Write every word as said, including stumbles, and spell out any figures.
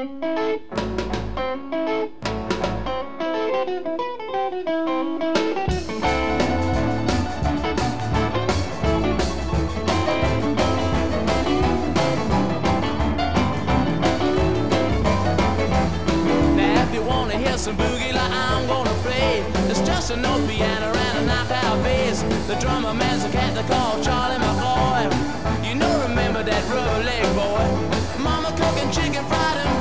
Some boogie like I'm gonna play. It's just an old piano and a knockout bass. The drummer man's a cat they call Charlie McCoy. You know, remember that rubber leg boy. Mama cooking chicken fried and